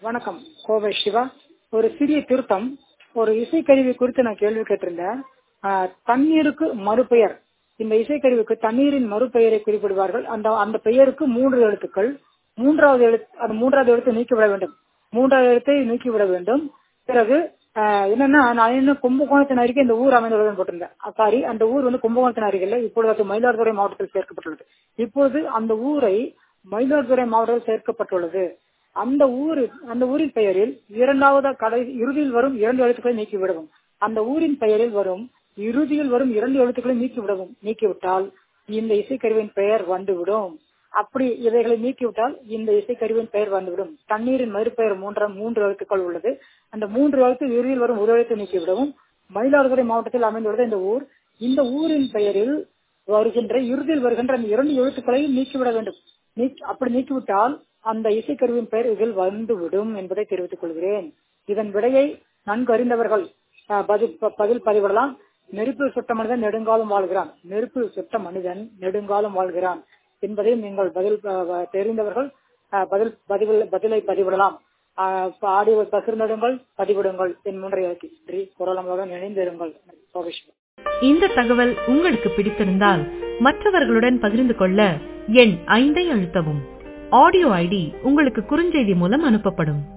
வணக்கம். கோவை சிவா. ஒரு சிறிய திருத்தம். ஒரு இசைக்கருவி குறித்து நான் கேள்வி கேட்டிருந்தேன். தண்ணீருக்கு மறுபெயர். இந்த இசைக்கருவிக்கு தண்ணீரின் மறுபெயரை குறிப்பிடுவார்கள். அந்த பெயருக்கு 3 எழுத்துக்கள். மூன்றாவது எழுத்து நீக்கிவிட வேண்டும். மூன்றாவது எழுத்தை நீக்கிவிட வேண்டும். பிறகு என்னன்னா, நான் இன்னும் கும்பகோணத்தின் அருகே இந்த ஊர் அமைந்துள்ளதுன்னு போட்டிருந்தேன். சாரி, அந்த ஊர் வந்து கும்பகோணத்தின் அருகில் இப்பொழுது அது மயிலாடுதுறை மாவட்டத்தில் சேர்க்கப்பட்டுள்ளது. இப்பொழுது அந்த ஊரை மயிலாடுதுறை மாவட்டத்தில் சேர்க்கப்பட்டுள்ளது. அந்த ஊரின் பெயரில் இறுதியில் வரும் 2 எழுத்துக்களை நீக்கிவிடவும். அந்த ஊரின் பெயரில் இறுதியில் வரும் 2 எழுத்துக்களை நீக்கிவிட்டால் இந்த இசைக்கருவியின் பெயர் வந்துவிடும். அப்படி இவைகளை நீக்கிவிட்டால் இந்த இசைக்கருவியின் பெயர் வந்துவிடும். தண்ணீரின் மறுபெயர் 3 எழுத்துக்கள் உள்ளது. அந்த 3 எழுத்து இறுதியில் வரும் 1 எழுத்து நீக்கிவிடவும். மயிலாடுதுறை மாவட்டத்தில் அமைந்துள்ளது இந்த ஊர். இந்த ஊரின் பெயரில் இறுதியில் வருகின்ற அந்த 2 எழுத்துக்களை நீக்கிவிட வேண்டும். அப்படி நீக்கிவிட்டால் அந்த இசைக்கருவியின் பெயர் இதில் வந்துவிடும் என்பதை தெரிவித்துக் கொள்கிறேன். இதன் விடையை நன்கு அறிந்தவர்கள் பதில் பதிவிடலாம். நெருப்பில் சுட்ட மனிதன் நெடுங்காலம் வாழ்கிறான். நெருப்பில் சுட்ட மனிதன் நெடுங்காலம் வாழ்கிறான் என்பதை நீங்கள் தெரிந்தவர்கள் பதிலை பதிவிடலாம். ஆடியோ பகிர்ந்திடுங்கள், பதிவிடுங்கள். என் 3 எழுத்து குரலமுடன் இணைந்திருங்கள். இந்த தகவல் உங்களுக்கு பிடித்திருந்தால் மற்றவர்களுடன் பகிர்ந்து கொள்ள எண் 5 அழுத்தவும். ஆடியோ ஐடி உங்களுக்கு குறுஞ்செய்தி மூலம் அனுப்பப்படும்.